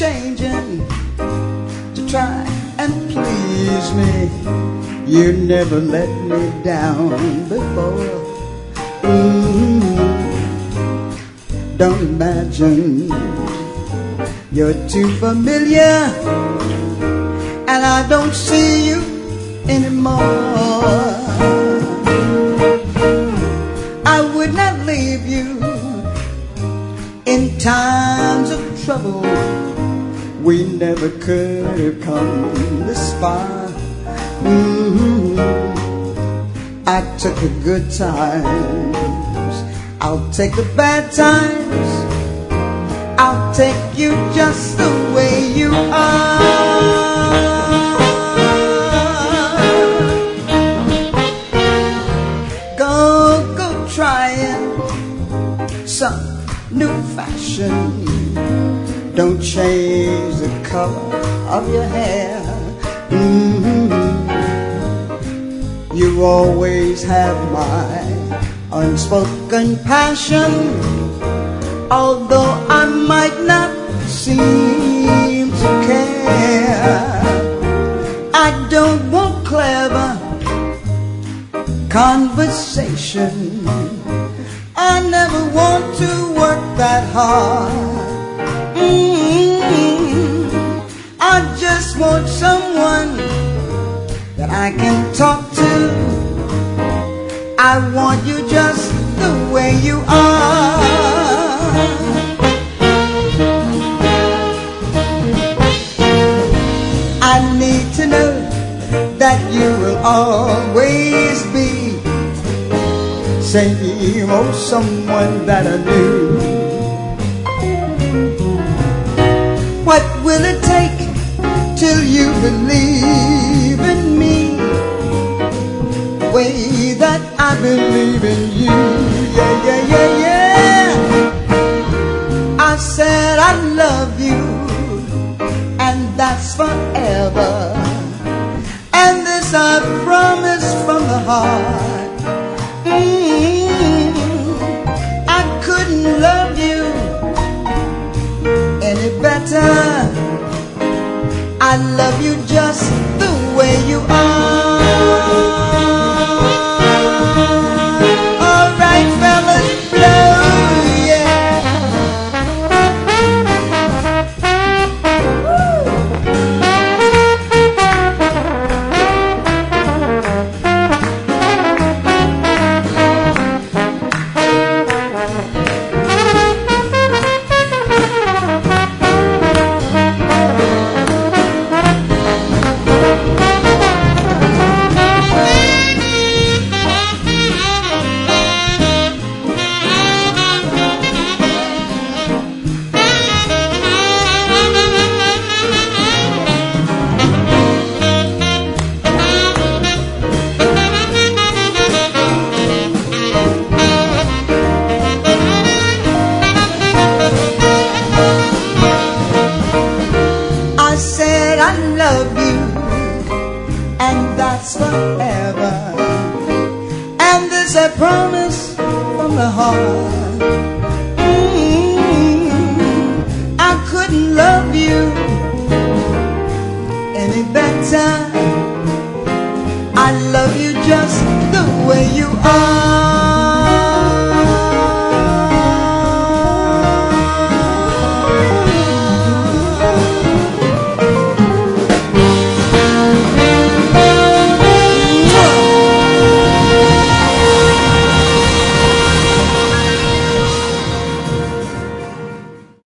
changing to try and please me. You never let me down before. Don't imagine you're too familiar, and I don't see you anymore. I would not leave you in times of trouble. We never could have come this far. I took the good times, I'll take the bad times. I'll take you just the way you are. Go trying some new fashion. Don't change the color of your hair. You always have my unspoken passion, although I might not seem to care. I don't want clever conversation. I never want to work that hard. I just want someone that I can talk to. I want you just the way you are. I need to know that you will always be same old someone that I knew. What will it take till you believe in me the way that I believe in you? Yeah, yeah, yeah, yeah. I said I love you, and that's forever. And this I promise from the heart. I couldn't love you any better. I love you just the way you are. All right, fellas, blow, yeah. I said I love you, and that's forever. And this I promise from the heart. I couldn't love you any better. I love you just the way you are.